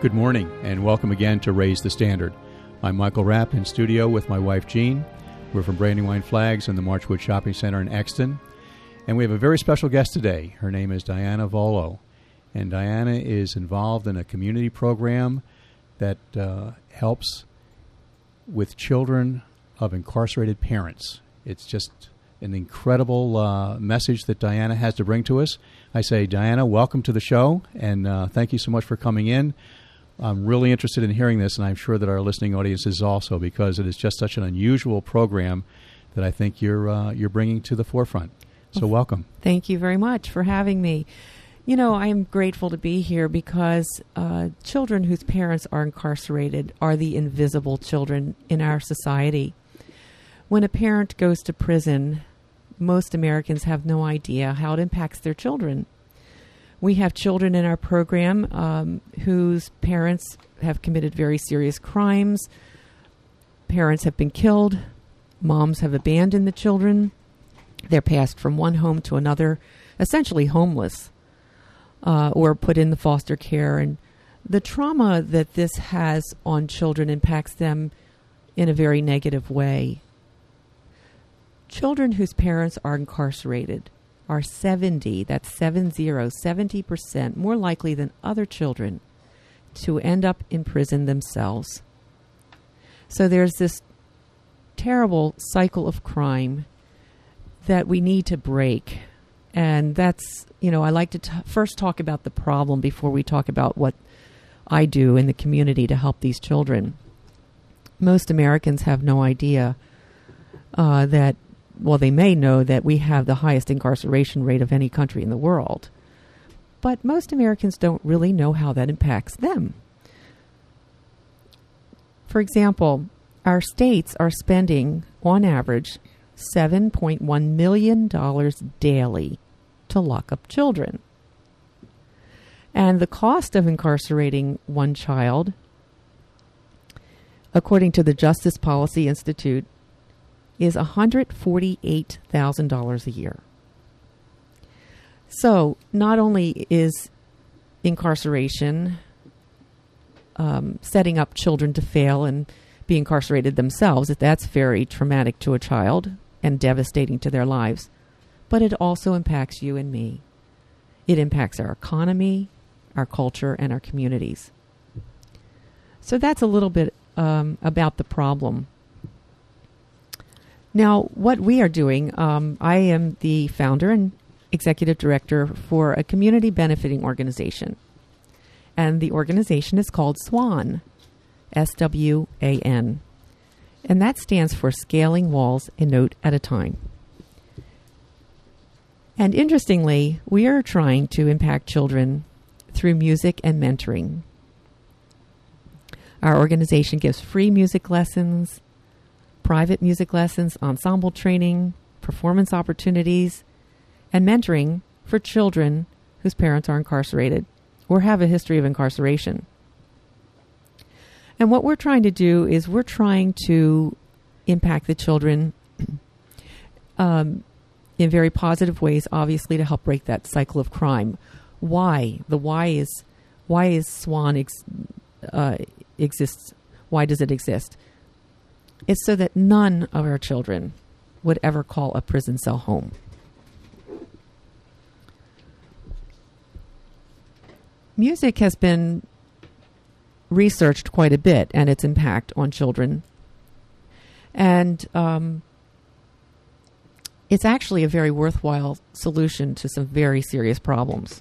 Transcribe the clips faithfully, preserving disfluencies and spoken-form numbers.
Good morning, and welcome again to Raise the Standard. I'm Michael Rapp in studio with my wife, Jean. We're from Brandywine Flags in the Marchwood Shopping Center in Exton. And we have a very special guest today. Her name is Diana Volo. And Diana is involved in a community program that uh, helps with children of incarcerated parents. It's just an incredible uh, message that Diana has to bring to us. I say, Diana, welcome to the show, and uh, thank you so much for coming in. I'm really interested in hearing this, and I'm sure that our listening audience is also, because it is just such an unusual program that I think you're uh, you're bringing to the forefront. So well, welcome. Thank you very much for having me. You know, I'm grateful to be here because uh, children whose parents are incarcerated are the invisible children in our society. When a parent goes to prison, most Americans have no idea how it impacts their children. We have children in our program um, whose parents have committed very serious crimes. Parents have been killed. Moms have abandoned the children. They're passed from one home to another, essentially homeless, uh, or put in the foster care. And the trauma that this has on children impacts them in a very negative way. Children whose parents are incarcerated are seventy, that's seven zero, seventy percent more likely than other children to end up in prison themselves. So there's this terrible cycle of crime that we need to break. And that's, you know, I like to t- first talk about the problem before we talk about what I do in the community to help these children. Most Americans have no idea uh, that Well, they may know that we have the highest incarceration rate of any country in the world. But most Americans don't really know how that impacts them. For example, our states are spending, on average, seven point one million dollars daily to lock up children. And the cost of incarcerating one child, according to the Justice Policy Institute, is one hundred forty-eight thousand dollars a year. So not only is incarceration um, setting up children to fail and be incarcerated themselves, that that's very traumatic to a child and devastating to their lives, but it also impacts you and me. It impacts our economy, our culture, and our communities. So that's a little bit um, about the problem. Now, what we are doing, um, I am the founder and executive director for a community benefiting organization. And the organization is called SWAN, S W A N. And that stands for Scaling Walls a Note at a Time. And interestingly, we are trying to impact children through music and mentoring. Our organization gives free music lessons, private music lessons, ensemble training, performance opportunities, and mentoring for children whose parents are incarcerated or have a history of incarceration. And what we're trying to do is we're trying to impact the children um, in very positive ways, obviously, to help break that cycle of crime. Why? The why is, why is SWAN ex, uh, exists? Why does it exist? It's so that none of our children would ever call a prison cell home. Music has been researched quite a bit and its impact on children. And um, it's actually a very worthwhile solution to some very serious problems.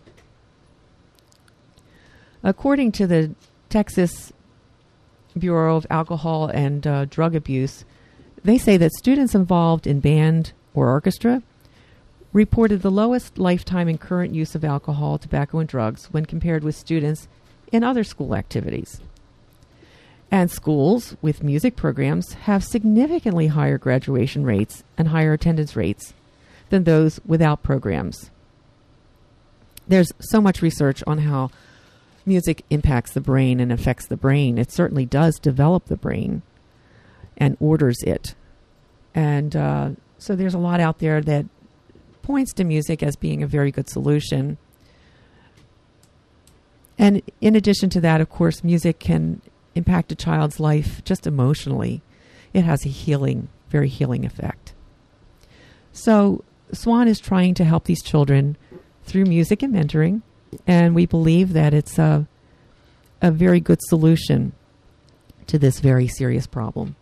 According to the Texas Bureau of Alcohol and uh, Drug Abuse, they say that students involved in band or orchestra reported the lowest lifetime and current use of alcohol, tobacco, and drugs when compared with students in other school activities. And schools with music programs have significantly higher graduation rates and higher attendance rates than those without programs. There's so much research on how music impacts the brain and affects the brain. It certainly does develop the brain and orders it. And uh, so there's a lot out there that points to music as being a very good solution. And in addition to that, of course, music can impact a child's life just emotionally. It has a healing, very healing effect. So Swan is trying to help these children through music and mentoring, and we believe that it's a, a very good solution to this very serious problem.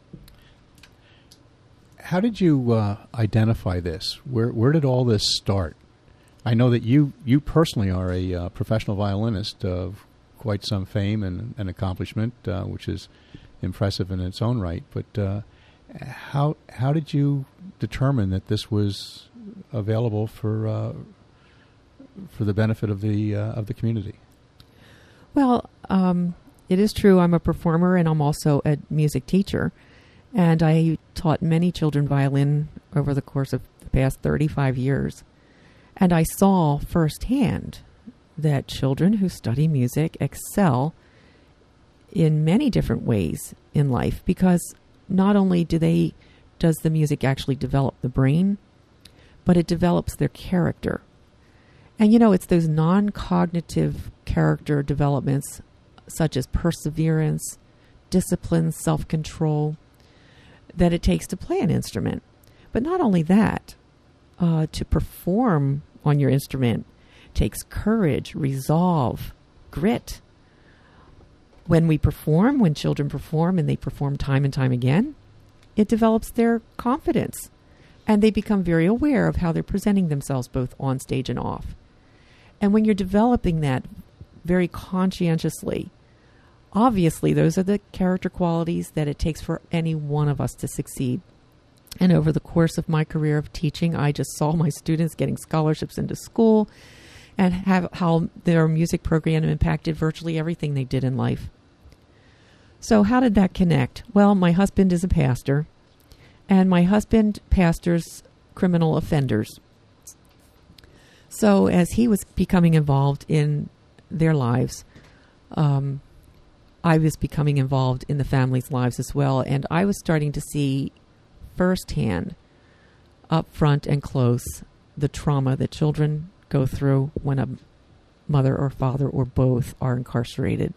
How did you uh, identify this? Where where did all this start? I know that you, you personally are a uh, professional violinist of quite some fame and, and accomplishment, uh, which is impressive in its own right. But uh, how how did you determine that this was available for uh, for the benefit of the uh, of the community? Well, um, it is true. I'm a performer, and I'm also a music teacher, and I taught many children violin over the course of the past thirty-five years. And I saw firsthand that children who study music excel in many different ways in life, because not only do they does the music actually develop the brain, but it develops their character. And you know, it's those non-cognitive character developments such as perseverance, discipline, self-control that it takes to play an instrument. But not only that, Uh, to perform on your instrument takes courage, resolve, grit. When we perform, when children perform and they perform time and time again, it develops their confidence, and they become very aware of how they're presenting themselves both on stage and off. And when you're developing that very conscientiously, obviously those are the character qualities that it takes for any one of us to succeed. And over the course of my career of teaching, I just saw my students getting scholarships into school and have how their music program impacted virtually everything they did in life. So how did that connect? Well, my husband is a pastor, and my husband pastors criminal offenders. So as he was becoming involved in their lives, um, I was becoming involved in the family's lives as well, and I was starting to see firsthand, up front and close, the trauma that children go through when a mother or father or both are incarcerated.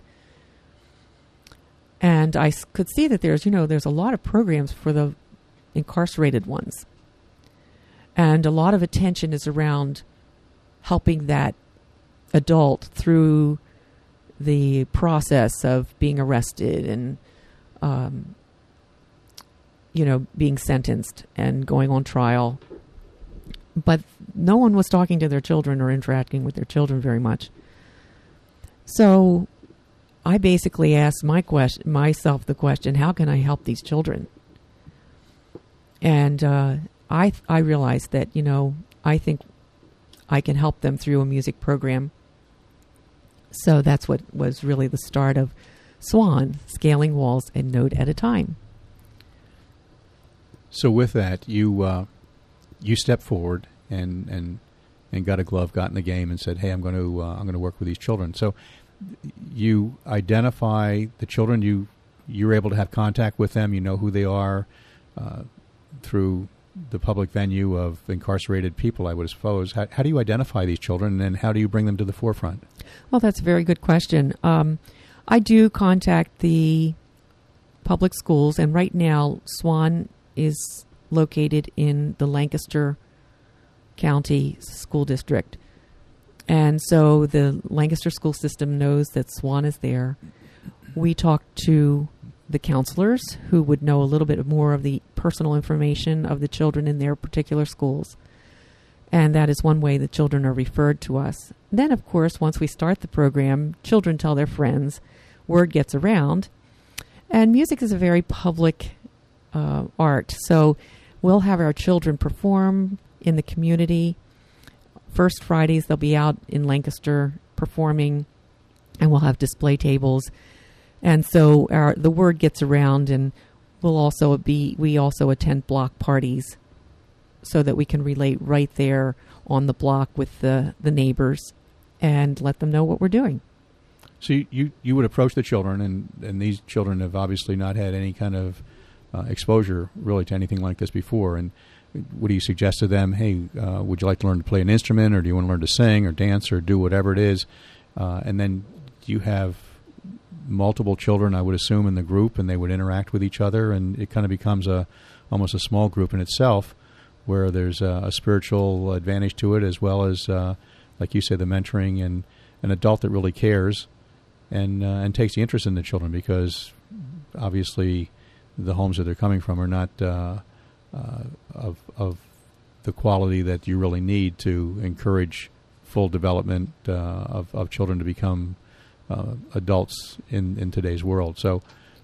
And I could see that there's, you know, there's a lot of programs for the incarcerated ones. And a lot of attention is around helping that adult through the process of being arrested and um, you know, being sentenced and going on trial. But no one was talking to their children or interacting with their children very much. So I basically asked my question, myself the question, how can I help these children? And uh, I I realized that, you know, I think I can help them through a music program. So that's what was really the start of Swan, Scaling Walls a Note at a Time. So with that, you uh, you stepped forward and, and and got a glove, got in the game, and said, "Hey, I'm going to uh, I'm going to work with these children." So you identify the children. You you're able to have contact with them. You know who they are uh, through the public venue of incarcerated people, I would suppose. How, how do you identify these children, and how do you bring them to the forefront? Well, that's a very good question. Um, I do contact the public schools, and right now, Swan is located in the Lancaster County School District. And so the Lancaster school system knows that Swan is there. We talk to the counselors who would know a little bit more of the personal information of the children in their particular schools. And that is one way the children are referred to us. Then, of course, once we start the program, children tell their friends, word gets around. And music is a very public Uh, art. So we'll have our children perform in the community. First Fridays, they'll be out in Lancaster performing, and we'll have display tables. And so our the word gets around, and we'll also be we also attend block parties so that we can relate right there on the block with the, the neighbors and let them know what we're doing. So you, you, you would approach the children, and, and these children have obviously not had any kind of Uh, exposure really to anything like this before. And what do you suggest to them? Hey, uh, would you like to learn to play an instrument, or do you want to learn to sing or dance or do whatever it is? Uh, and then you have multiple children, I would assume, in the group, and they would interact with each other, and it kind of becomes a almost a small group in itself, where there's a, a spiritual advantage to it, as well as, uh, like you said, the mentoring and an adult that really cares and uh, and takes the interest in the children, because obviously the homes that they're coming from are not uh, uh, of of the quality that you really need to encourage full development uh, of, of children to become uh, adults in, in today's world. So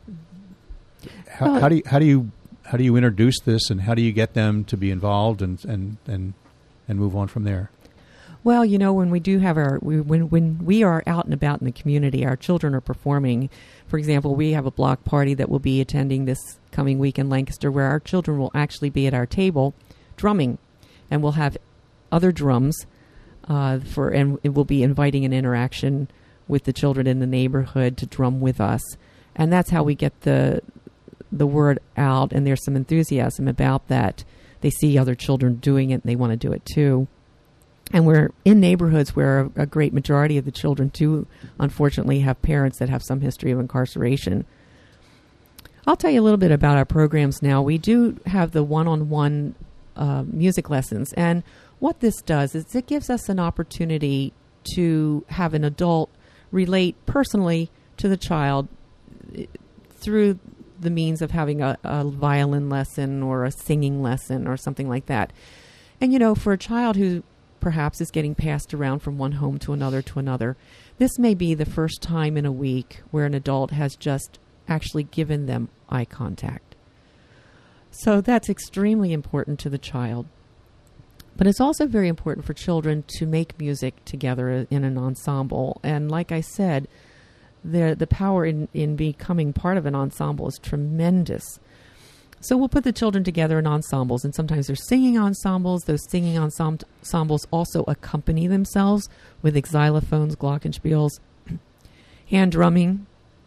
how, well, how do you, how do you how do you introduce this, and how do you get them to be involved and and, and, and move on from there? Well, you know, when we do have our, we, when when we are out and about in the community, our children are performing. For example, we have a block party that we'll be attending this coming week in Lancaster, where our children will actually be at our table drumming, and we'll have other drums uh, for, and it will be inviting an interaction with the children in the neighborhood to drum with us, and that's how we get the the word out. And there's some enthusiasm about that. They see other children doing it, and they want to do it too. And we're in neighborhoods where a, a great majority of the children do, unfortunately, have parents that have some history of incarceration. I'll tell you a little bit about our programs now. We do have the one-on-one uh, music lessons. And what this does is it gives us an opportunity to have an adult relate personally to the child through the means of having a, a violin lesson or a singing lesson or something like that. And, you know, for a child who perhaps is getting passed around from one home to another to another, this may be the first time in a week where an adult has just actually given them eye contact. So that's extremely important to the child. But it's also very important for children to make music together in an ensemble. And like I said, the the power in, in becoming part of an ensemble is tremendous. So we'll put the children together in ensembles, and sometimes they're singing ensembles. Those singing ensemb- ensembles also accompany themselves with xylophones, glockenspiels, hand drumming.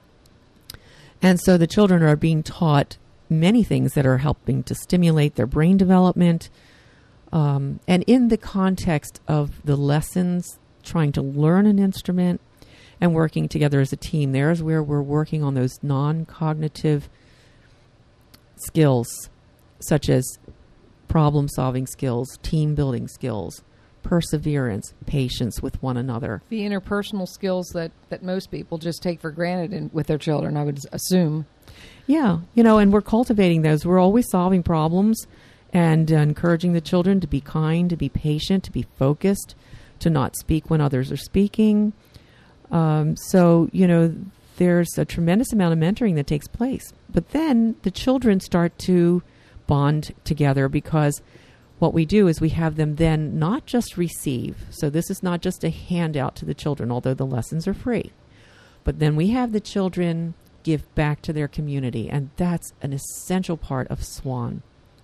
And so the children are being taught many things that are helping to stimulate their brain development. Um, and in the context of the lessons, trying to learn an instrument and working together as a team, there's where we're working on those non-cognitive skills, such as problem-solving skills, team-building skills, perseverance, patience with one another. The interpersonal skills that, that most people just take for granted in, with their children, I would assume. Yeah, you know, and we're cultivating those. We're always solving problems and uh, encouraging the children to be kind, to be patient, to be focused, to not speak when others are speaking. Um, so, you know, there's a tremendous amount of mentoring that takes place. But then the children start to bond together, because what we do is we have them then not just receive. So this is not just a handout to the children, although the lessons are free. But then we have the children give back to their community, and that's an essential part of SWAN.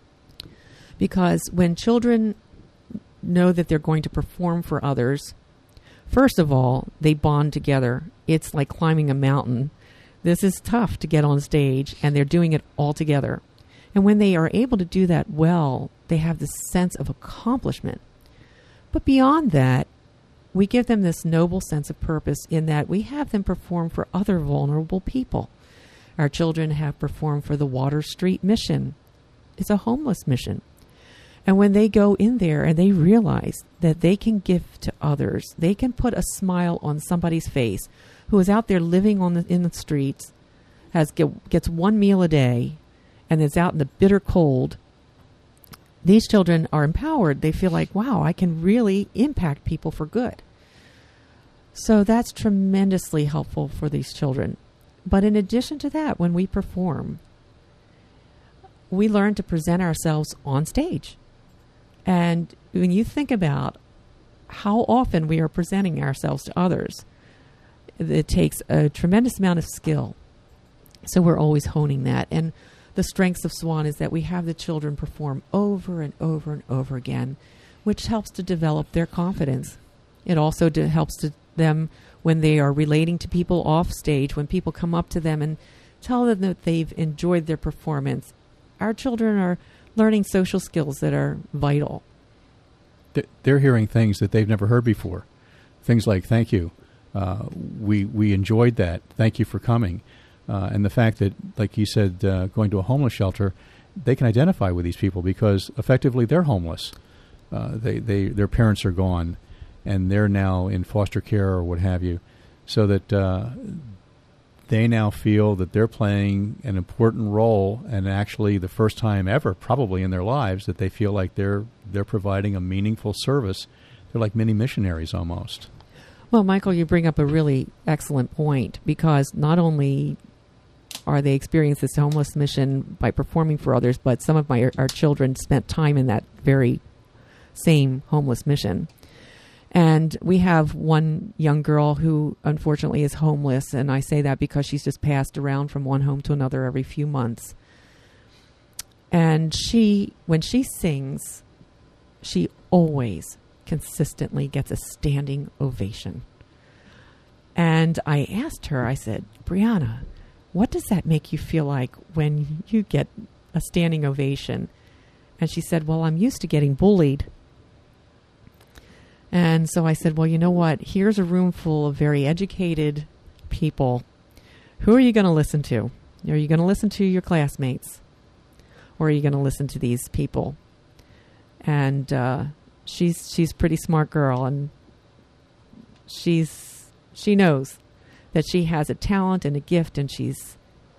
Because when children know that they're going to perform for others, first of all, they bond together. It's like climbing a mountain. This is tough to get on stage, and they're doing it all together. And when they are able to do that well, they have this sense of accomplishment. But beyond that, we give them this noble sense of purpose in that we have them perform for other vulnerable people. Our children have performed for the Water Street Mission. It's a homeless mission. And when they go in there and they realize that they can give to others, they can put a smile on somebody's face who is out there living on the, in the streets, has get, gets one meal a day, and is out in the bitter cold. These children are empowered. They feel like, wow, I can really impact people for good. So that's tremendously helpful for these children. But in addition to that, when we perform, we learn to present ourselves on stage. And when you think about how often we are presenting ourselves to others, it takes a tremendous amount of skill. So we're always honing that. And the strengths of SWAN is that we have the children perform over and over and over again, which helps to develop their confidence. It also de- helps to them when they are relating to people off stage, when people come up to them and tell them that they've enjoyed their performance. Our children are learning social skills that are vital. They're hearing things that they've never heard before. Things like thank you, Uh, we we enjoyed that. Thank you for coming. Uh, and the fact that, like you said, uh, going to a homeless shelter, they can identify with these people because effectively they're homeless. Uh, they, they their parents are gone, and they're now in foster care or what have you, so that uh, they now feel that they're playing an important role, and actually the first time ever, probably in their lives, that they feel like they're they're providing a meaningful service. They're like mini missionaries almost. Well, Michael, you bring up a really excellent point, because not only are they experiencing this homeless mission by performing for others, but some of my our children spent time in that very same homeless mission. And we have one young girl who unfortunately is homeless, and I say that because she's just passed around from one home to another every few months. And she, when she sings, she always consistently gets a standing ovation. And I asked her, I said, Brianna, what does that make you feel like when you get a standing ovation? And she said, well, I'm used to getting bullied. And so I said, well, you know what? Here's a room full of very educated people. Who are you going to listen to? Are you going to listen to your classmates? Or are you going to listen to these people? And uh, she's she's a pretty smart girl, and she's she knows that she has a talent and a gift, and she's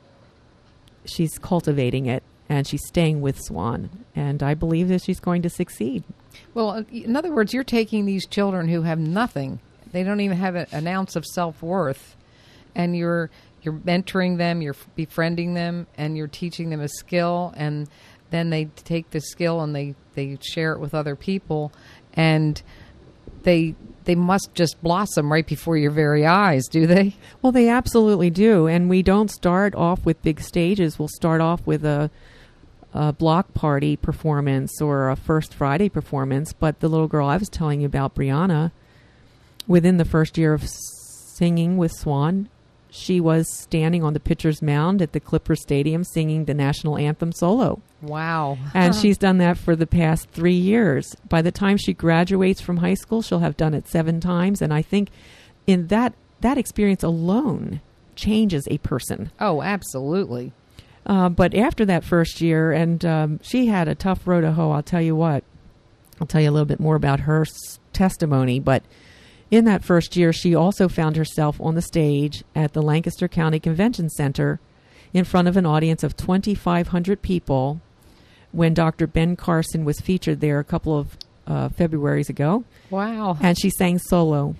she's cultivating it, and she's staying with Swan. And I believe that she's going to succeed. Well, in other words, you're taking these children who have nothing. They don't even have a, an ounce of self-worth. And you're you're mentoring them, you're befriending them, and you're teaching them a skill. And then they take the skill and they, they share it with other people. And they they must just blossom right before your very eyes, do they? Well, they absolutely do. And we don't start off with big stages. We'll start off with a a block party performance or a First Friday performance. But the little girl I was telling you about, Brianna, within the first year of singing with Swan, she was standing on the pitcher's mound at the Clipper Stadium singing the national anthem solo. Wow. And she's done that for the past three years. By the time she graduates from high school, she'll have done it seven times. And I think in that that experience alone changes a person. Oh, absolutely. Uh, but after that first year, and um, she had a tough road to hoe, I'll tell you what. I'll tell you a little bit more about her s- testimony. But in that first year, she also found herself on the stage at the Lancaster County Convention Center in front of an audience of twenty-five hundred people when Doctor Ben Carson was featured there a couple of uh, Februaries ago. Wow. And she sang solo.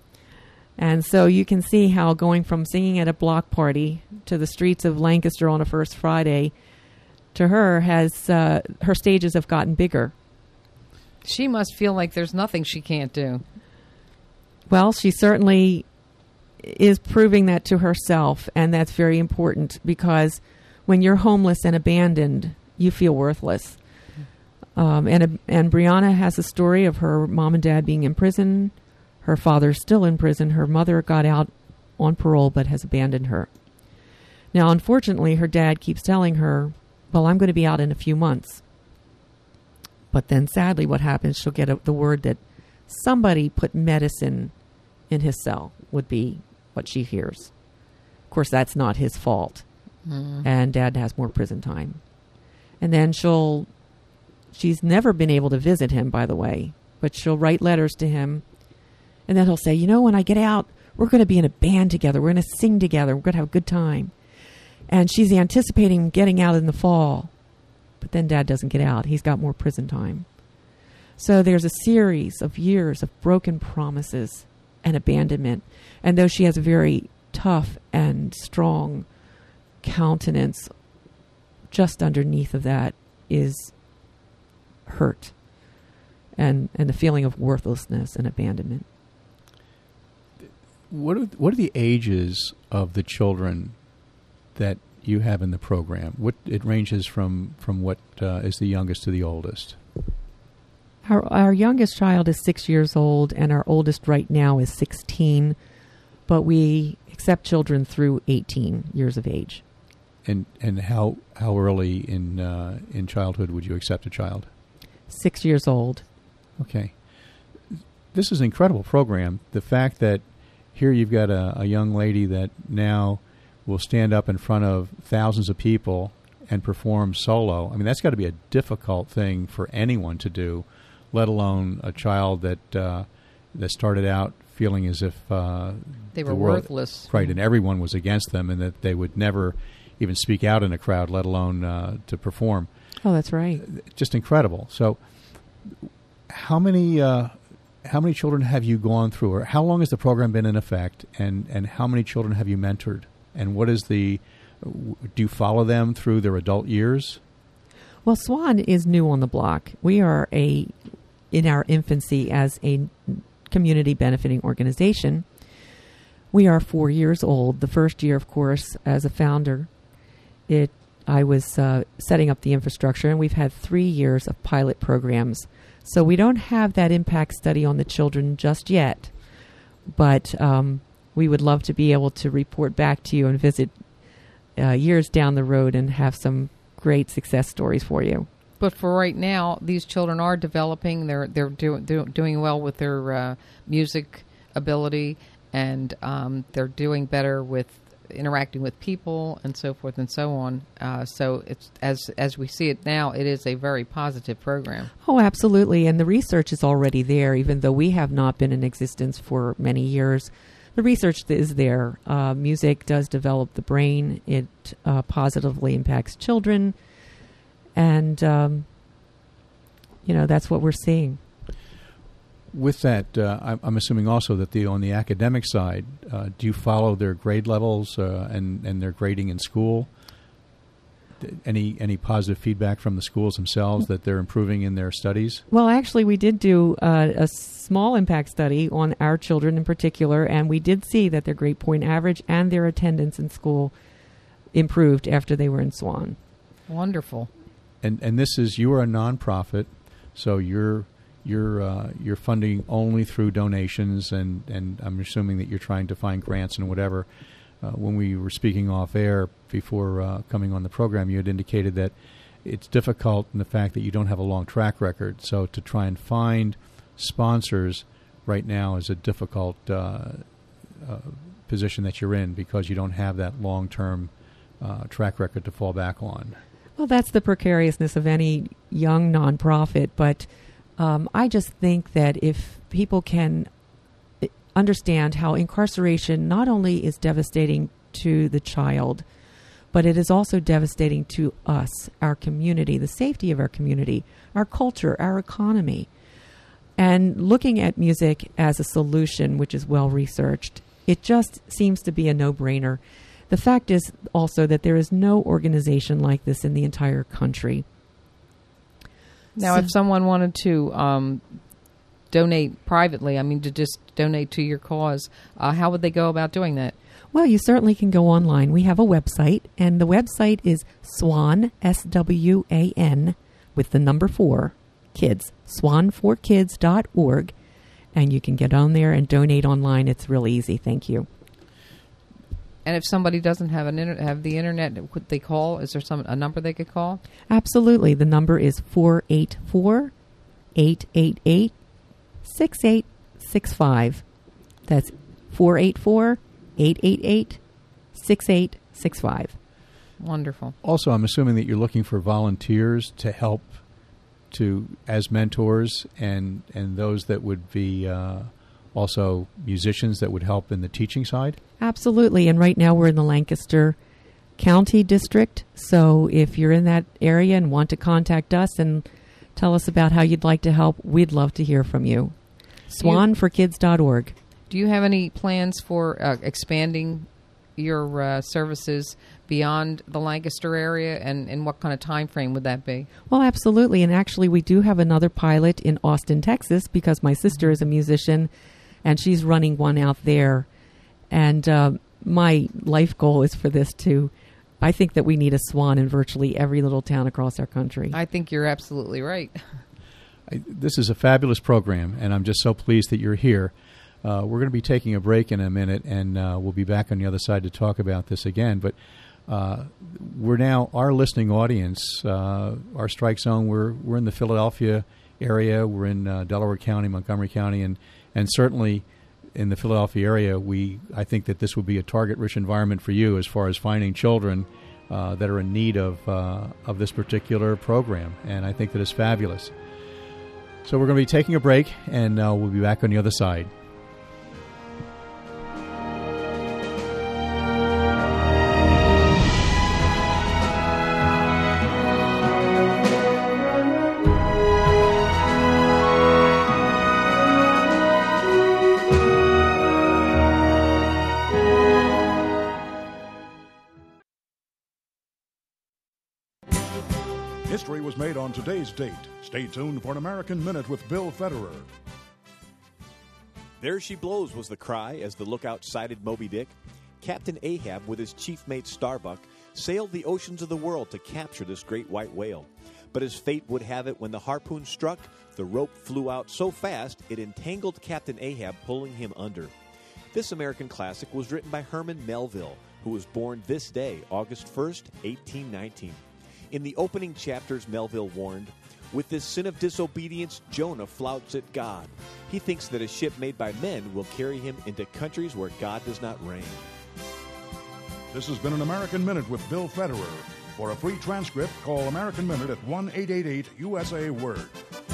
And so you can see how going from singing at a block party to the streets of Lancaster on a First Friday to her has, uh, her stages have gotten bigger. She must feel like there's nothing she can't do. Well, she certainly is proving that to herself, and that's very important because when you're homeless and abandoned, you feel worthless. Um, and, and Brianna has a story of her mom and dad being in prison. Her father's still in prison. Her mother got out on parole but has abandoned her. Now, unfortunately, her dad keeps telling her, well, I'm going to be out in a few months. But then, sadly, what happens, she'll get a, the word that somebody put medicine in his cell would be what she hears. Of course, that's not his fault. Mm. And Dad has more prison time. And then she'll, she's never been able to visit him, by the way, but she'll write letters to him. And then he'll say, you know, when I get out, we're going to be in a band together. We're going to sing together. We're going to have a good time. And she's anticipating getting out in the fall. But then Dad doesn't get out. He's got more prison time. So there's a series of years of broken promises and abandonment. And though she has a very tough and strong countenance, just underneath of that is hurt and, and the feeling of worthlessness and abandonment. What are, what are the ages of the children that you have in the program? What it ranges from, from what uh, is the youngest to the oldest? Our, our youngest child is six years old, and our oldest right now is sixteen. But we accept children through eighteen years of age. And and how how early in uh, in childhood would you accept a child? Six years old. Okay. This is an incredible program. The fact that here you've got a, a young lady that now will stand up in front of thousands of people and perform solo. I mean, that's got to be a difficult thing for anyone to do, let alone a child that uh, that started out feeling as if uh, they were the world, worthless, right? And everyone was against them, and that they would never even speak out in a crowd, let alone uh, to perform. Oh, that's right. Just incredible. So, how many uh, how many children have you gone through, or how long has the program been in effect, and and how many children have you mentored, and what is the do you follow them through their adult years? Well, SWAN is new on the block. We are a in our infancy as a community benefiting organization. We are four years old. The first year, of course, as a founder, it I was uh, setting up the infrastructure, and we've had three years of pilot programs. So we don't have that impact study on the children just yet, but um, we would love to be able to report back to you and visit uh, years down the road and have some great success stories for you. But for right now, these children are developing. They're they're do, do, doing well with their uh, music ability, and um, they're doing better with interacting with people and so forth and so on. Uh, so it's as as we see it now, it is a very positive program. Oh, absolutely. And the research is already there, even though we have not been in existence for many years. The research is there. Uh, music does develop the brain. It uh, positively impacts children. And, um, you know, that's what we're seeing. With that, uh, I'm, I'm assuming also that the on the academic side, uh, do you follow their grade levels uh, and, and their grading in school? Any any positive feedback from the schools themselves that they're improving in their studies? Well, actually, we did do uh, a small impact study on our children in particular, and we did see that their grade point average and their attendance in school improved after they were in SWAN. Wonderful. And and this is, you are a nonprofit, so you're you're uh, you're funding only through donations, and, and I'm assuming that you're trying to find grants and whatever. Uh, when we were speaking off air before uh, coming on the program, you had indicated that it's difficult in the fact that you don't have a long track record. So to try and find sponsors right now is a difficult uh, uh, position that you're in, because you don't have that long-term uh, track record to fall back on. Well, that's the precariousness of any young nonprofit, but um, I just think that if people can understand how incarceration not only is devastating to the child, but it is also devastating to us, our community, the safety of our community, our culture, our economy. And looking at music as a solution, which is well researched, it just seems to be a no-brainer. The fact is also that there is no organization like this in the entire country. Now, so, if someone wanted to um, donate privately, I mean, to just donate to your cause, uh, how would they go about doing that? Well, you certainly can go online. We have a website, and the website is SWAN, S W A N, with the number four, kids, swan for kids dot org, and you can get on there and donate online. It's real easy. Thank you. And if somebody doesn't have an inter- have the internet, could they call? Is there some a number they could call? Absolutely. The number is four eight four, eight eight eight, six eight six five. That's four eight four, eight eight eight, six eight six five. Wonderful. Also, I'm assuming that you're looking for volunteers to help to as mentors, and, and those that would be uh, also musicians that would help in the teaching side? Absolutely. And right now we're in the Lancaster County District. So if you're in that area and want to contact us and tell us about how you'd like to help, we'd love to hear from you. swan for kids dot org. Do you have any plans for uh, expanding your uh, services beyond the Lancaster area, and, and what kind of time frame would that be? Well, absolutely. And actually, we do have another pilot in Austin, Texas, because my sister is a musician, and she's running one out there. And uh, my life goal is for this to, I think that we need a SWAN in virtually every little town across our country. I think you're absolutely right. I, this is a fabulous program, and I'm just so pleased that you're here. Uh, we're going to be taking a break in a minute, and uh, we'll be back on the other side to talk about this again. But uh, we're now, our listening audience, uh, our strike zone, we're we're in the Philadelphia area, we're in uh, Delaware County, Montgomery County, and, and certainly in the Philadelphia area, we I think that this would be a target-rich environment for you as far as finding children uh, that are in need of uh, of this particular program, and I think that it's fabulous. So we're going to be taking a break, and uh, we'll be back on the other side. History was made on today's date. Stay tuned for an American Minute with Bill Federer. There she blows was the cry as the lookout sighted Moby Dick. Captain Ahab, with his chief mate Starbuck, sailed the oceans of the world to capture this great white whale. But as fate would have it, when the harpoon struck, the rope flew out so fast it entangled Captain Ahab, pulling him under. This American classic was written by Herman Melville, who was born this day, August first, eighteen nineteen. In the opening chapters, Melville warned, "With this sin of disobedience, Jonah flouts at God. He thinks that a ship made by men will carry him into countries where God does not reign." This has been an American Minute with Bill Federer. For a free transcript, call American Minute at one eight eight eight U S A Word.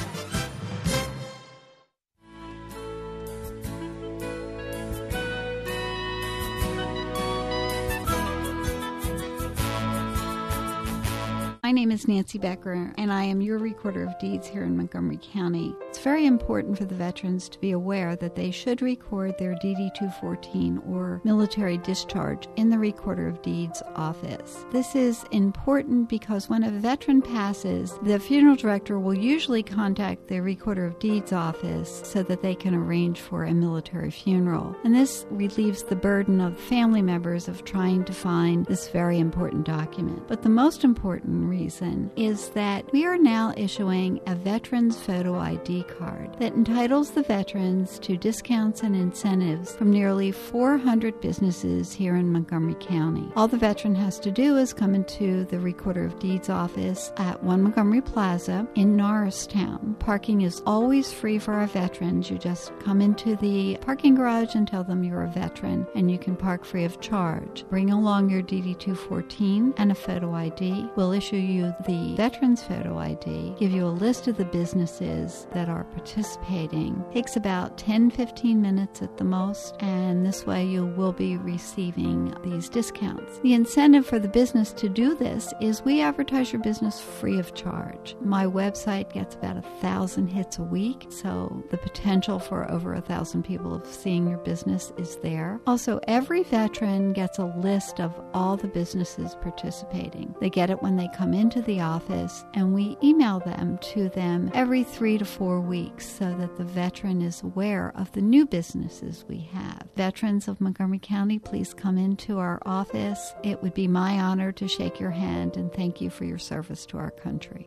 My name is Nancy Becker, and I am your Recorder of Deeds here in Montgomery County. It's very important for the veterans to be aware that they should record their D D two fourteen or military discharge in the Recorder of Deeds office. This is important because when a veteran passes, the funeral director will usually contact the Recorder of Deeds office so that they can arrange for a military funeral. And this relieves the burden of family members of trying to find this very important document. But the most important reason is that we are now issuing a Veterans Photo I D card that entitles the veterans to discounts and incentives from nearly four hundred businesses here in Montgomery County. All the veteran has to do is come into the Recorder of Deeds office at One Montgomery Plaza in Norristown. Parking is always free for our veterans. You just come into the parking garage and tell them you're a veteran, and you can park free of charge. Bring along your D D two fourteen and a photo I D. We'll issue you the Veterans Photo I D, give you a list of the businesses that are participating. Takes about ten to fifteen minutes at the most, and this way you will be receiving these discounts. The incentive for the business to do this is we advertise your business free of charge. My website gets about a thousand hits a week, so the potential for over a thousand people of seeing your business is there. Also, every veteran gets a list of all the businesses participating. They get it when they come into the office, and we email them to them every three to four weeks so that the veteran is aware of the new businesses we have. Veterans of Montgomery County, please come into our office. It would be my honor to shake your hand and thank you for your service to our country.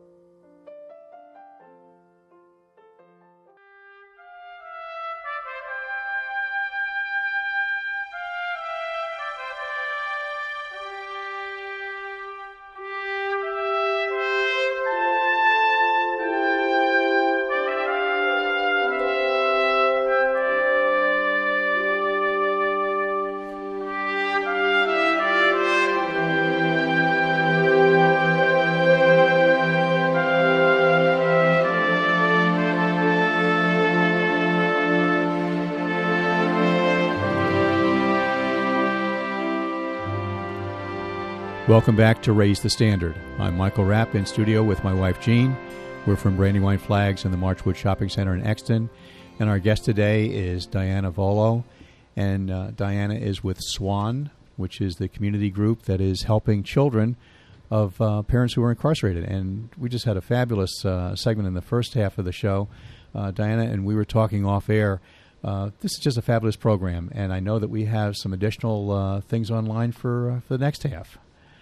Welcome back to Raise the Standard. I'm Michael Rapp in studio with my wife Jean. We're from Brandywine Flags in the Marchwood Shopping Center in Exton. And our guest today is Diana Volo. And uh, Diana is with SWAN, which is the community group that is helping children of uh, parents who are incarcerated. And we just had a fabulous uh, segment in the first half of the show, uh, Diana, and we were talking off air. Uh, this is just a fabulous program, and I know that we have some additional uh, things online for, uh, for the next half.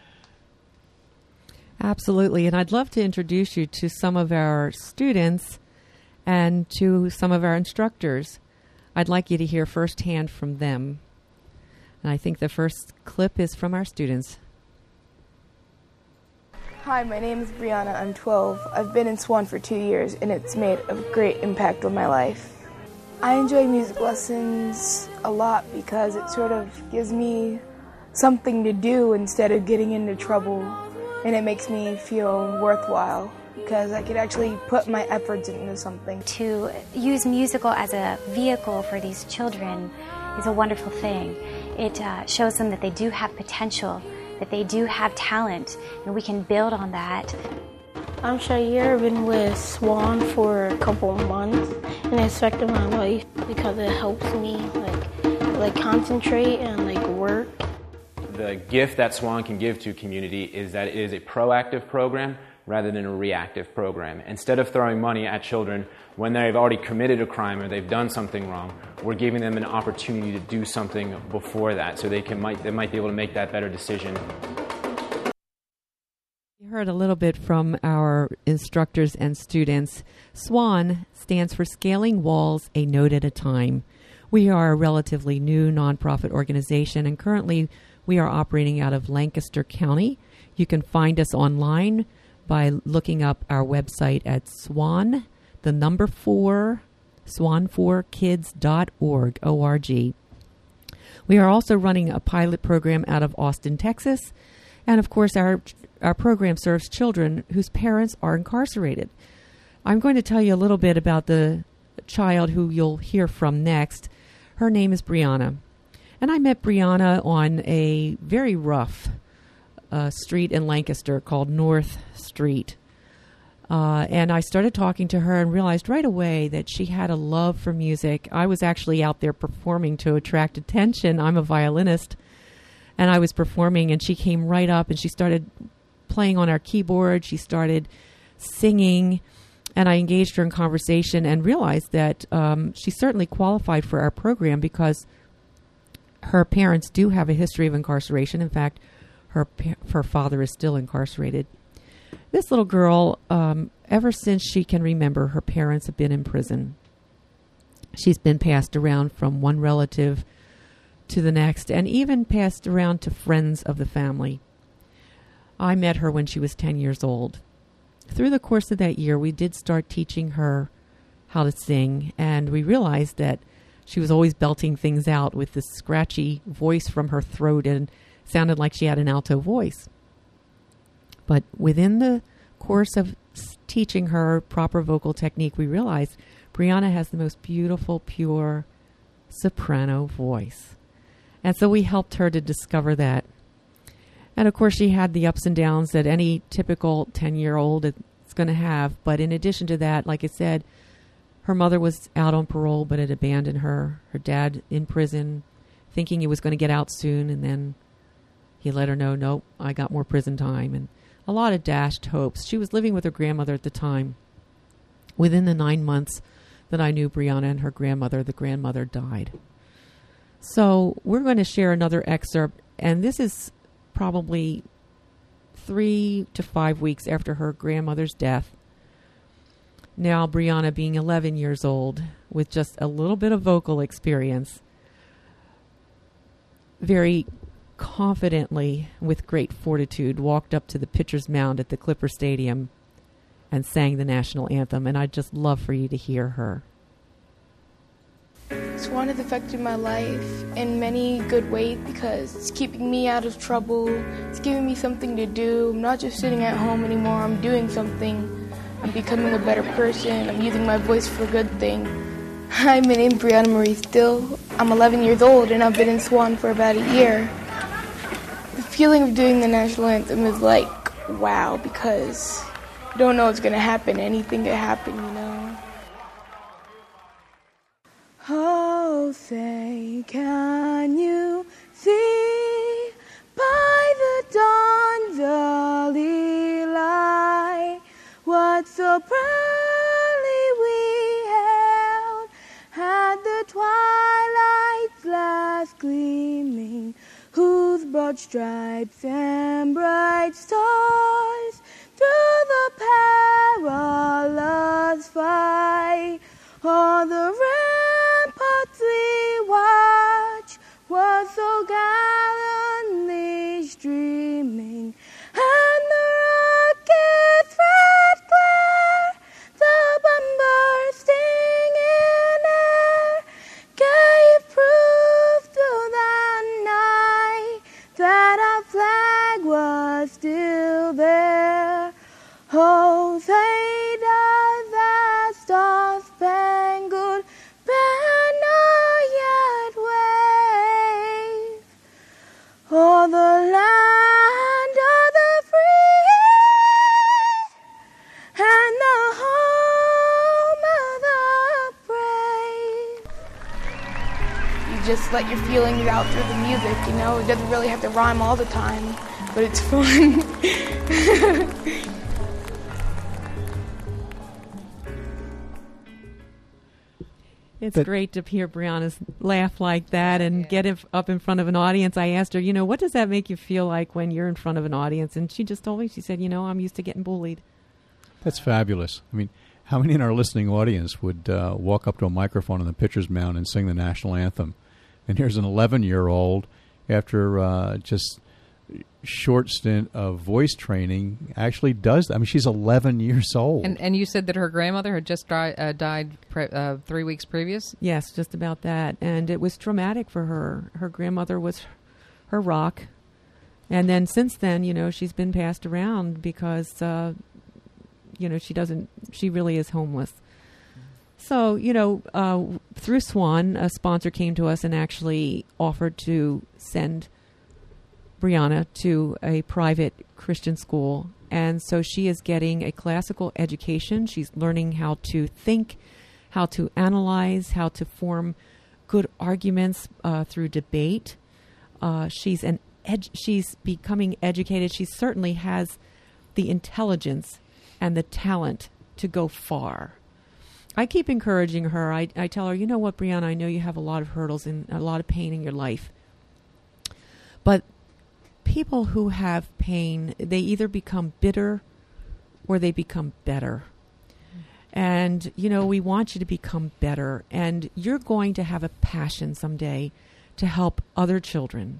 Absolutely, and I'd love to introduce you to some of our students and to some of our instructors. I'd like you to hear firsthand from them. And I think the first clip is from our students. Hi, my name is Brianna. I'm twelve. I've been in SWAN for two years, and it's made a great impact on my life. I enjoy music lessons a lot because it sort of gives me something to do instead of getting into trouble, and it makes me feel worthwhile because I could actually put my efforts into something. To use musical as a vehicle for these children is a wonderful thing. It uh, shows them that they do have potential, that they do have talent, and we can build on that. I'm Shair. I've been with Swan for a couple of months, and it's affected my life because it helps me like like concentrate and like work. The gift that Swan can give to community is that it is a proactive program rather than a reactive program. Instead of throwing money at children when they've already committed a crime or they've done something wrong, we're giving them an opportunity to do something before that, so they can might they might be able to make that better decision. You heard a little bit from our instructors and students. SWAN stands for Scaling Walls a Note at a Time. We are a relatively new nonprofit organization, and currently we are operating out of Lancaster County. You can find us online by looking up our website at SWAN, the number four, swan four kids dot org, O R G. We are also running a pilot program out of Austin, Texas. And of course, our our program serves children whose parents are incarcerated. I'm going to tell you a little bit about the child who you'll hear from next. Her name is Brianna. And I met Brianna on a very rough uh, street in Lancaster called North Street. Uh, and I started talking to her and realized right away that she had a love for music. I was actually out there performing to attract attention. I'm a violinist. And I was performing, and she came right up, and she started playing on our keyboard. She started singing, and I engaged her in conversation and realized that um, she certainly qualified for our program because her parents do have a history of incarceration. In fact, her her father is still incarcerated. This little girl, um, ever since she can remember, her parents have been in prison. She's been passed around from one relative to the next, and even passed around to friends of the family. I met her when she was ten years old. Through the course of that year, we did start teaching her how to sing, and we realized that she was always belting things out with this scratchy voice from her throat, and sounded like she had an alto voice. But within the course of teaching her proper vocal technique, we realized Brianna has the most beautiful, pure soprano voice. And so we helped her to discover that. And of course, she had the ups and downs that any typical ten-year-old is going to have. But in addition to that, like I said, her mother was out on parole but had abandoned her. Her dad in prison, thinking he was going to get out soon. And then he let her know, nope, I got more prison time. And a lot of dashed hopes. She was living with her grandmother at the time. Within the nine months that I knew Brianna and her grandmother, the grandmother died. So we're going to share another excerpt, and this is probably three to five weeks after her grandmother's death. Now Brianna, being eleven years old, with just a little bit of vocal experience, very confidently, with great fortitude, walked up to the pitcher's mound at the Clipper Stadium and sang the national anthem, and I'd just love for you to hear her. Swan has affected my life in many good ways because it's keeping me out of trouble. It's giving me something to do. I'm not just sitting at home anymore. I'm doing something. I'm becoming a better person. I'm using my voice for a good thing. Hi, my name's Brianna Marie Still. I'm eleven years old, and I've been in Swan for about a year. The feeling of doing the national anthem is like, wow, because you don't know what's going to happen. Anything could happen, you know. Oh, say, can you see by the dawn's early light what so proudly we held at the twilight's last gleaming, whose broad stripes and bright stars through the perilous fight all the ramparts we watch was so gallantly streaming, and the rocket's red glare, the bomb bursting in air, Hosanna, the star-spangled banner yet wave, o'er the land of the free and the home of the brave. You just let your feelings out through the music, you know. It doesn't really have to rhyme all the time, but it's fun. It's but, great to hear Brianna's laugh like that and yeah. get if, up in front of an audience. I asked her, you know, what does that make you feel like when you're in front of an audience? And she just told me, she said, you know, I'm used to getting bullied. That's fabulous. I mean, how many in our listening audience would uh, walk up to a microphone on the pitcher's mound and sing the national anthem? And here's an eleven-year-old, after uh, just short stint of voice training, actually does that. I mean, she's eleven years old. And and you said that her grandmother had just di- uh, died pre- uh, three weeks previous? Yes, just about that. And it was traumatic for her. Her grandmother was her rock. And then since then, you know, she's been passed around because, uh, you know, she doesn't, she really is homeless. So, you know, uh, through Swan, a sponsor came to us and actually offered to send Brianna to a private Christian school. And so she is getting a classical education. She's learning how to think, how to analyze, how to form good arguments uh, through debate. Uh, she's an ed- she's becoming educated. She certainly has the intelligence and the talent to go far. I keep encouraging her. I, I tell her, you know what, Brianna, I know you have a lot of hurdles and a lot of pain in your life. But people who have pain, they either become bitter or they become better. And, you know, we want you to become better. And you're going to have a passion someday to help other children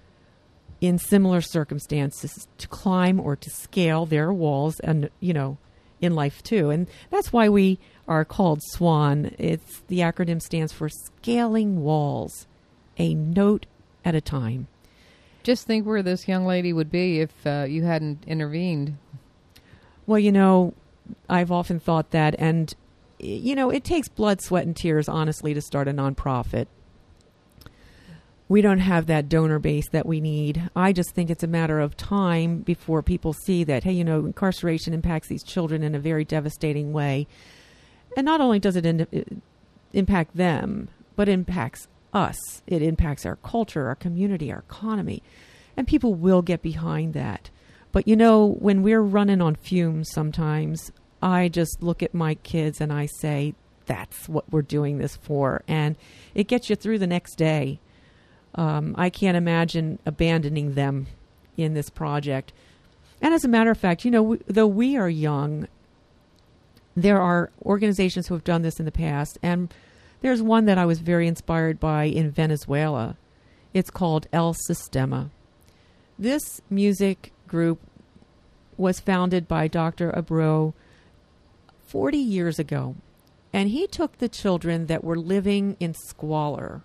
in similar circumstances to climb or to scale their walls and, you know, in life too. And that's why we are called SWAN. It's the acronym stands for Scaling Walls, a note at a time. Just think where this young lady would be if uh, you hadn't intervened. Well, you know, I've often thought that, and, you know, it takes blood, sweat, and tears, honestly, to start a nonprofit. We don't have that donor base that we need. I just think it's a matter of time before people see that, hey, you know, incarceration impacts these children in a very devastating way. And not only does it in- impact them, but it impacts us. It impacts our culture, our community, our economy. And people will get behind that. But, you know, when we're running on fumes sometimes, I just look at my kids and I say, that's what we're doing this for. And it gets you through the next day. Um, I can't imagine abandoning them in this project. And as a matter of fact, you know, we, though we are young, there are organizations who have done this in the past. And there's one that I was very inspired by in Venezuela. It's called El Sistema. This music group was founded by Doctor Abreu forty years ago. And he took the children that were living in squalor.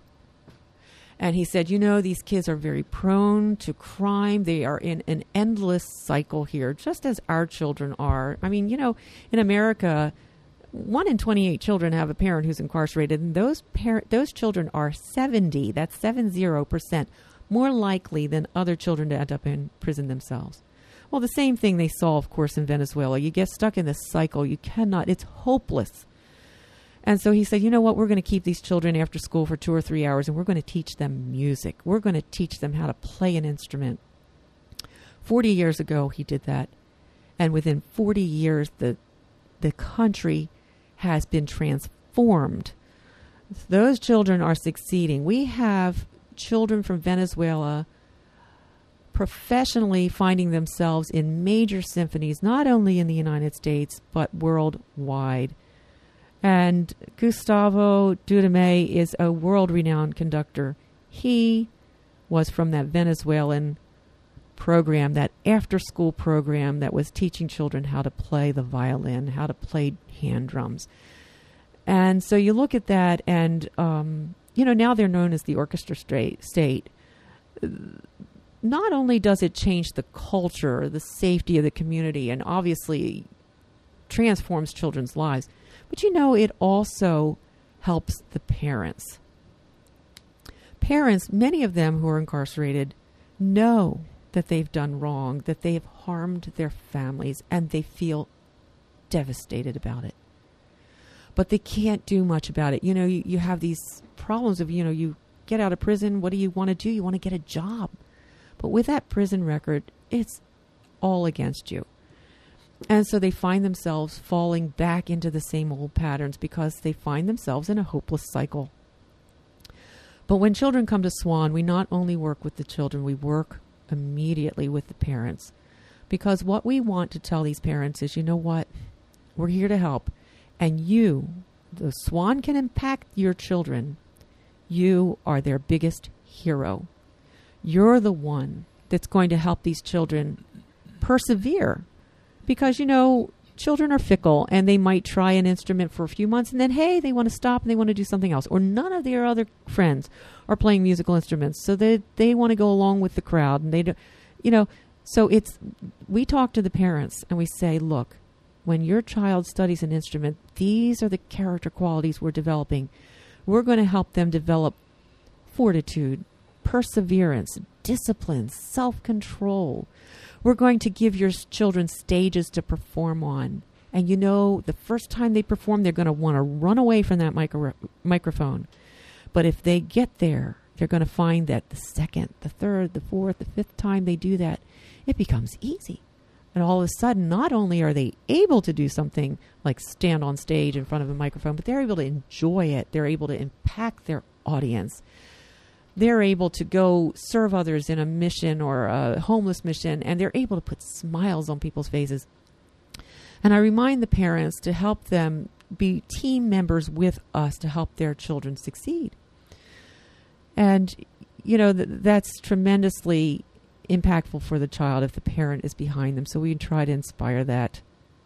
And he said, you know, these kids are very prone to crime. They are in an endless cycle here, just as our children are. I mean, you know, in America, one in twenty-eight children have a parent who's incarcerated, and those parent, those children are seventy, that's seven zero percent, more likely than other children to end up in prison themselves. Well, the same thing they saw, of course, in Venezuela. You get stuck in this cycle. You cannot, it's hopeless. And so he said, you know what, we're going to keep these children after school for two or three hours, and we're going to teach them music. We're going to teach them how to play an instrument. Forty years ago, he did that. And within forty years, the the country has been transformed. Those children are succeeding. We have children from Venezuela professionally finding themselves in major symphonies, not only in the United States, but worldwide. And Gustavo Dudamel is a world-renowned conductor. He was from that Venezuelan program, that after-school program that was teaching children how to play the violin, how to play hand drums. And so you look at that, and, um, you know, now they're known as the Orchestra State. Not only does it change the culture, the safety of the community, and obviously transforms children's lives. But, you know, it also helps the parents. Parents, many of them who are incarcerated, know that they've done wrong, that they have harmed their families, and they feel devastated about it. But they can't do much about it. You know, you, you have these problems of, you know, you get out of prison, what do you want to do? You want to get a job. But with that prison record, it's all against you. And so they find themselves falling back into the same old patterns because they find themselves in a hopeless cycle. But when children come to Swan, we not only work with the children, we work immediately with the parents. Because what we want to tell these parents is, you know what? We're here to help. And you, the Swan can impact your children. You are their biggest hero. You're the one that's going to help these children persevere. Because, you know, children are fickle and they might try an instrument for a few months and then, hey, they want to stop and they want to do something else. Or none of their other friends are playing musical instruments. So they, they want to go along with the crowd. And they do, you know, so it's, we talk to the parents and we say, look, when your child studies an instrument, these are the character qualities we're developing. We're going to help them develop fortitude, perseverance, discipline, self-control. We're going to give your children stages to perform on. And you know, the first time they perform, they're going to want to run away from that micro- microphone. But if they get there, they're going to find that the second, the third, the fourth, the fifth time they do that, it becomes easy. And all of a sudden, not only are they able to do something like stand on stage in front of a microphone, but they're able to enjoy it. They're able to impact their audience. They're able to go serve others in a mission or a homeless mission, and they're able to put smiles on people's faces. And I remind the parents to help them be team members with us to help their children succeed. And, you know, th- that's tremendously impactful for the child if the parent is behind them. So we try to inspire that.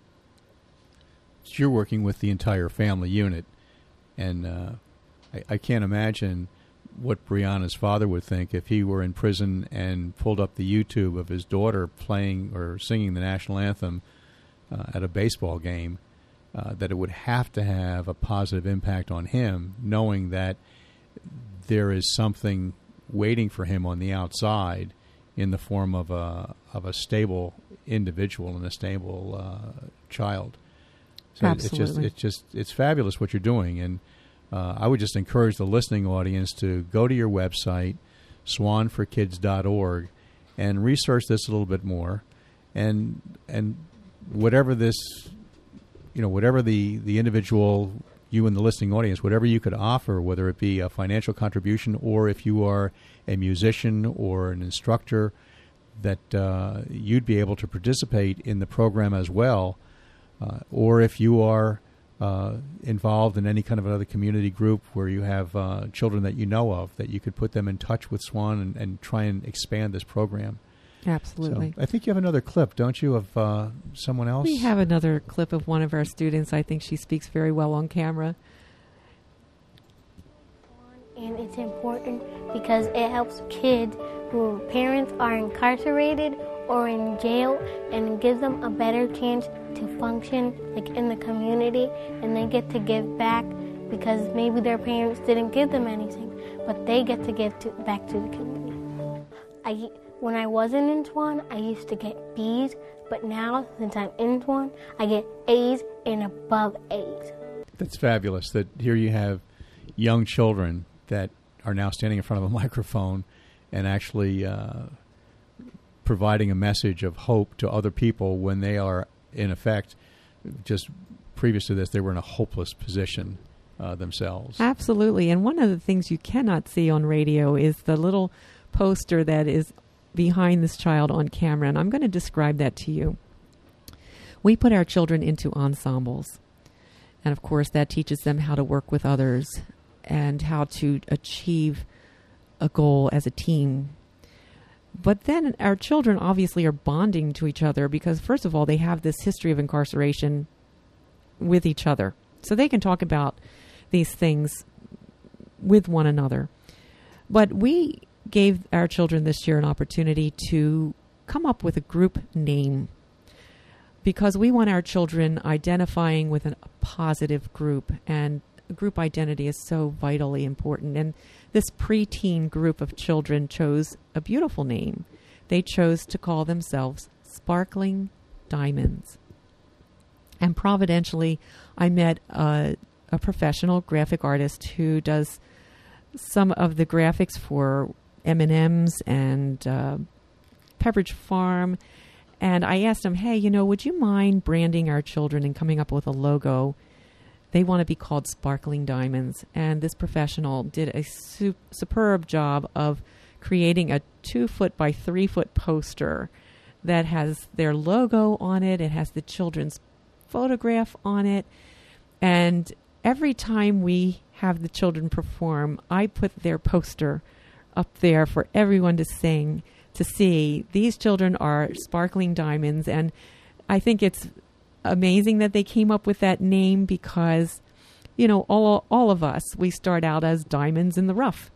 So you're working with the entire family unit, and uh, I, I can't imagine what Brianna's father would think if he were in prison and pulled up the YouTube of his daughter playing or singing the national anthem uh, at a baseball game, uh, that it would have to have a positive impact on him, knowing that there is something waiting for him on the outside in the form of a of a stable individual and a stable uh, child. So Absolutely. it's just it's just it's fabulous what you're doing, and Uh, I would just encourage the listening audience to go to your website, swan for kids dot org, and research this a little bit more. And and whatever this, you know, whatever the, the individual, you and the listening audience, whatever you could offer, whether it be a financial contribution or if you are a musician or an instructor, that uh, you'd be able to participate in the program as well. Uh, or if you are Uh, involved in any kind of another community group where you have uh, children that you know of, that you could put them in touch with Swan and, and try and expand this program. Absolutely. So I think you have another clip, don't you, of uh, someone else? We have another clip of one of our students. I think she speaks very well on camera. And it's important because it helps kids whose parents are incarcerated or in jail, and it gives them a better chance to function like in the community, and they get to give back because maybe their parents didn't give them anything, but they get to give to, back to the community. I, when I wasn't in Swan, I used to get B's, but now since I'm in Swan, I get A's and above A's. That's fabulous that here you have young children that are now standing in front of a microphone and actually uh, providing a message of hope to other people when they are, in effect, just previous to this, they were in a hopeless position uh, themselves. Absolutely. And one of the things you cannot see on radio is the little poster that is behind this child on camera. And I'm going to describe that to you. We put our children into ensembles. And, of course, that teaches them how to work with others and how to achieve a goal as a team. But then our children obviously are bonding to each other because, first of all, they have this history of incarceration with each other. So they can talk about these things with one another. But we gave our children this year an opportunity to come up with a group name because we want our children identifying with an, a positive group, and group identity is so vitally important. And this preteen group of children chose a beautiful name. They chose to call themselves Sparkling Diamonds. And providentially, I met a, a professional graphic artist who does some of the graphics for M and M's and uh, Pepperidge Farm. And I asked him, hey, you know, would you mind branding our children and coming up with a logo? They want to be called Sparkling Diamonds. And this professional did a su- superb job of creating a two foot by three foot poster that has their logo on it. It has the children's photograph on it. And every time we have the children perform, I put their poster up there for everyone to sing, to see. These children are Sparkling Diamonds. And I think it's amazing that they came up with that name because, you know, all all of us, we start out as diamonds in the rough.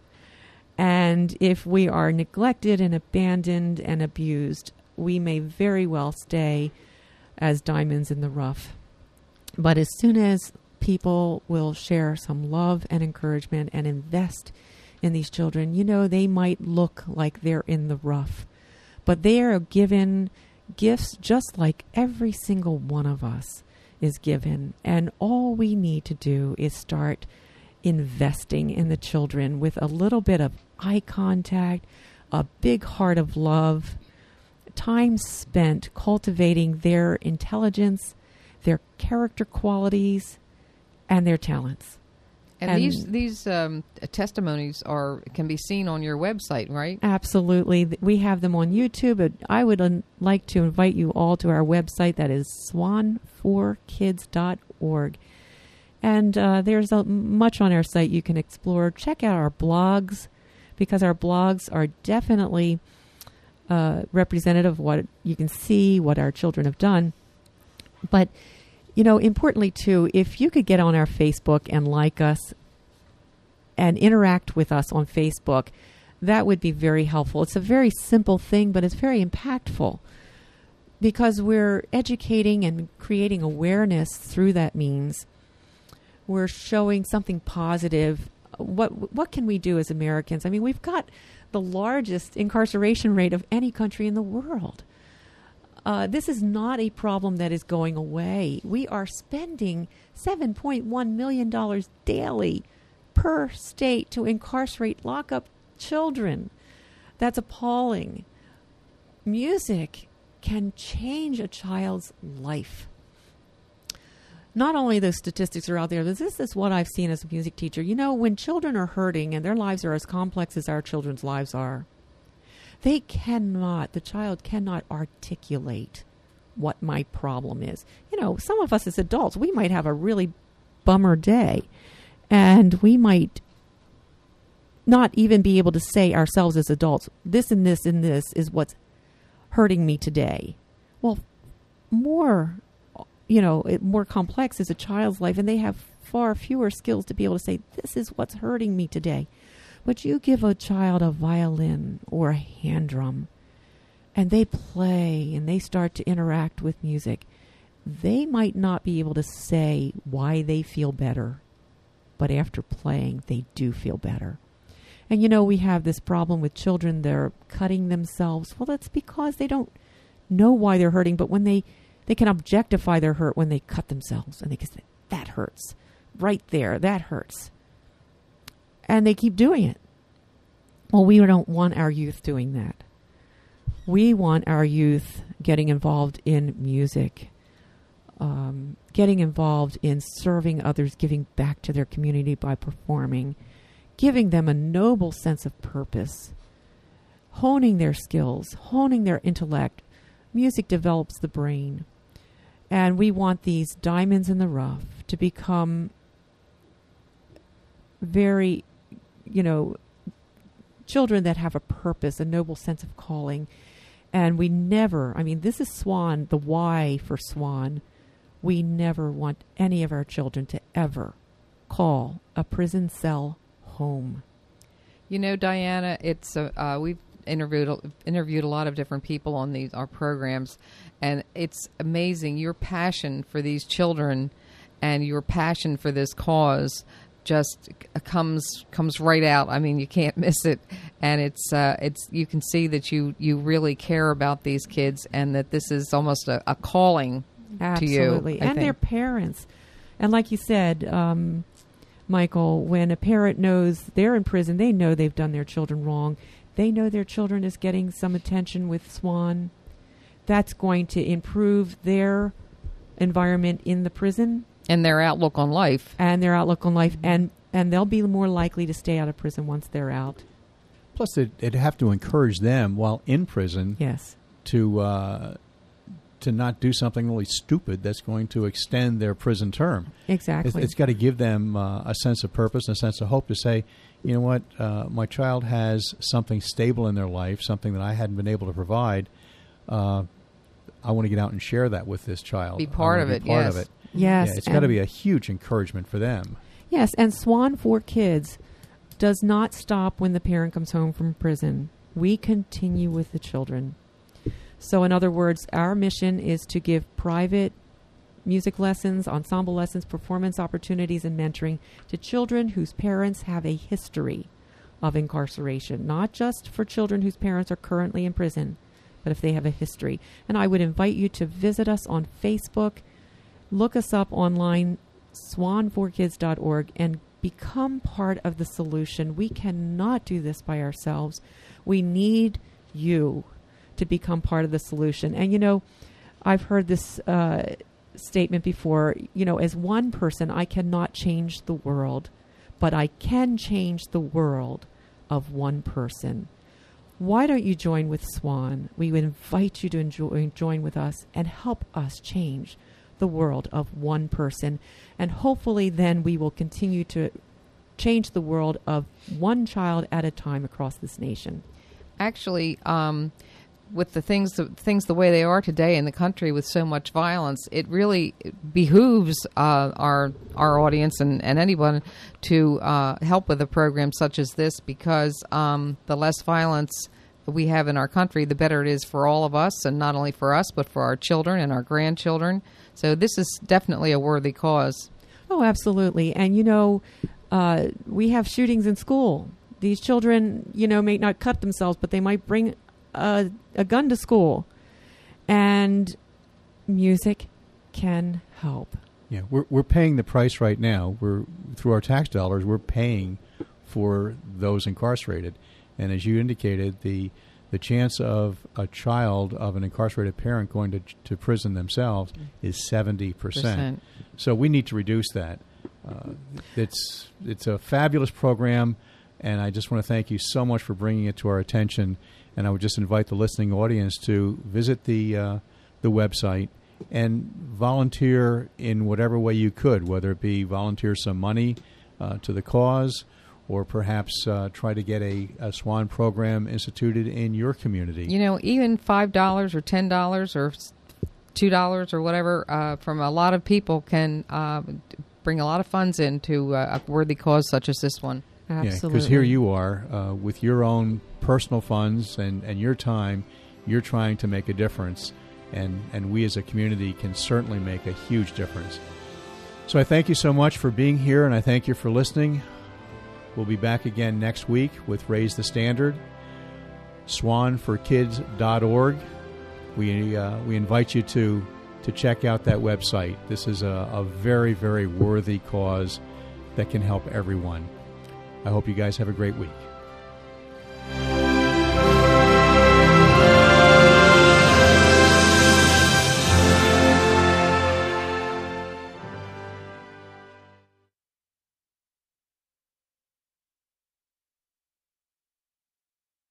And if we are neglected and abandoned and abused, we may very well stay as diamonds in the rough. But as soon as people will share some love and encouragement and invest in these children, you know, they might look like they're in the rough, but they are given gifts just like every single one of us is given. And all we need to do is start investing in the children with a little bit of eye contact, a big heart of love, time spent cultivating their intelligence, their character qualities, and their talents. And, and these these um, testimonies are can be seen on your website, right? Absolutely. We have them on YouTube. But I would un- like to invite you all to our website. That is swan for kids dot org. And uh, there's a, much on our site you can explore. Check out our blogs, because our blogs are definitely uh, representative of what you can see, what our children have done. But, you know, importantly, too, if you could get on our Facebook and like us and interact with us on Facebook, that would be very helpful. It's a very simple thing, but it's very impactful because we're educating and creating awareness through that means. We're showing something positive. What what can we do as Americans? I mean, we've got the largest incarceration rate of any country in the world. Uh, this is not a problem that is going away. We are spending seven point one million dollars daily per state to incarcerate, lock up children. That's appalling. Music can change a child's life. Not only those statistics are out there, this is what I've seen as a music teacher. You know, when children are hurting and their lives are as complex as our children's lives are, they cannot, the child cannot articulate what my problem is. You know, some of us as adults, we might have a really bummer day, and we might not even be able to say ourselves as adults, this and this and this is what's hurting me today. Well, more, you know, it, more complex is a child's life, and they have far fewer skills to be able to say, this is what's hurting me today. But you give a child a violin or a hand drum, and they play and they start to interact with music. They might not be able to say why they feel better, but after playing, they do feel better. And, you know, we have this problem with children. They're cutting themselves. Well, that's because they don't know why they're hurting, but when they, they can objectify their hurt when they cut themselves, and they can say, that hurts. Right there, that hurts. And they keep doing it. Well, we don't want our youth doing that. We want our youth getting involved in music, um, getting involved in serving others, giving back to their community by performing, giving them a noble sense of purpose, honing their skills, honing their intellect. Music develops the brain. And we want these diamonds in the rough to become very, you know, children that have a purpose, a noble sense of calling. And we never, I mean, this is SWAN, the Y for SWAN. We never want any of our children to ever call a prison cell home. You know, Diana, it's uh, uh, we've interviewed interviewed a lot of different people on these our programs, and it's amazing your passion for these children and your passion for this cause just comes comes right out. I mean, you can't miss it, and it's uh, it's you can see that you you really care about these kids, and that this is almost a, a calling Absolutely. to you. Absolutely, I and think. their parents, and like you said, um, Michael, when a parent knows they're in prison, they know they've done their children wrong. They know their children is getting some attention with SWAN. That's going to improve their environment in the prison. And their outlook on life. And their outlook on life. And, and they'll be more likely to stay out of prison once they're out. Plus, they'd, they'd have to encourage them while in prison yes. to uh, to not do something really stupid that's going to extend their prison term. Exactly. It's, it's got to give them uh, a sense of purpose and a sense of hope to say, you know what, uh, my child has something stable in their life, something that I hadn't been able to provide. Uh, I want to get out and share that with this child. Be part I of be it, part yes. of it. Yes. Yeah, it's got to be a huge encouragement for them. Yes, and SWAN for Kids does not stop when the parent comes home from prison. We continue with the children. So in other words, our mission is to give private music lessons, ensemble lessons, performance opportunities, and mentoring to children whose parents have a history of incarceration, not just for children whose parents are currently in prison, but if they have a history. And I would invite you to visit us on Facebook, look us up online, swan for kids dot org, and become part of the solution. We cannot do this by ourselves. We need you to become part of the solution. And, you know, I've heard this uh, statement before, you know, as one person, I cannot change the world, but I can change the world of one person. Why don't you join with SWAN? We would invite you to enjoy, join with us and help us change the world of one person. And hopefully then we will continue to change the world of one child at a time across this nation. Actually, um, with the things the things the way they are today in the country with so much violence, it really behooves uh, our our audience and, and anyone to uh, help with a program such as this, because um, the less violence we have in our country, the better it is for all of us, and not only for us, but for our children and our grandchildren. So this is definitely a worthy cause. Oh, absolutely. And, you know, uh, we have shootings in school. These children, you know, may not cut themselves, but they might bring a, a gun to school. And music can help. Yeah, we're we're paying the price right now. We're through our tax dollars, we're paying for those incarcerated. And as you indicated, the the chance of a child of an incarcerated parent going to to prison themselves is seventy percent. So we need to reduce that. Uh, it's it's a fabulous program, and I just want to thank you so much for bringing it to our attention. And I would just invite the listening audience to visit the uh, the website and volunteer in whatever way you could, whether it be volunteer some money uh, to the cause, or perhaps uh, try to get a, a SWAN program instituted in your community. You know, even five dollars or ten dollars or two dollars or whatever uh, from a lot of people can uh, bring a lot of funds into uh, a worthy cause such as this one. Absolutely. Because here you are uh, with your own personal funds and, and your time, you're trying to make a difference. And, and we as a community can certainly make a huge difference. So I thank you so much for being here, and I thank you for listening. We'll be back again next week with Raise the Standard, swan for kids dot org. We uh, we invite you to to check out that website. This is a, a very, very worthy cause that can help everyone. I hope you guys have a great week.